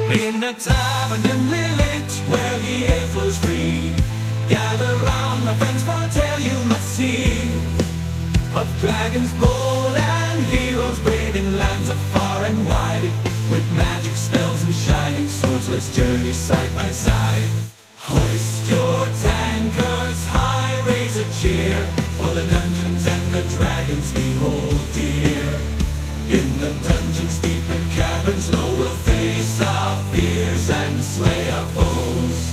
In a tavern dimly lit, where the air flows free, gather round, my friends, for a tale you must see, of dragons bold and heroes brave in lands of far and wide. With magic spells and shining swords, let's journey side by side. Hoist your tankards high, raise a cheer, for the dungeons and the dragons we hold dear. In the dungeons deep and caverns low, we'll face our fears and slay our foes.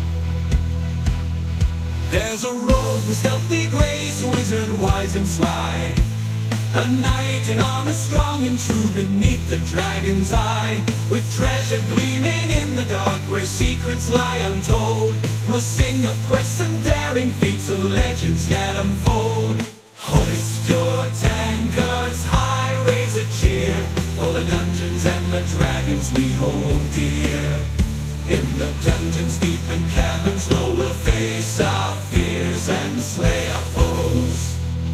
There's a rogue with stealthy grace, a wizard wise and sly, a knight in armor strong and true beneath the dragon's eye. With treasure gleaming in the dark, where secrets lie untold, we'll sing of quests and daring feats, of legends yet unfold. Hoist your tankards high, raise a cheer, for the dungeons and the dragons we hold dear. In the dungeons deep and caverns low, we'll face our fears and slay our foes.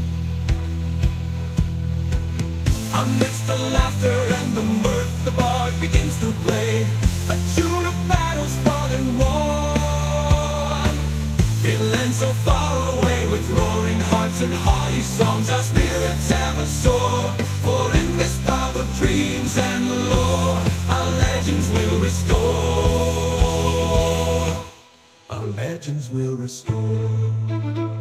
Amidst the laughter and the mirth, the bard begins to play a tune of battles fought and won. It lands so far away, with roaring hearts and hearty songs, our spirits ever soar. For in this pub of dreams and lore, our legends will restore. Our legends will restore.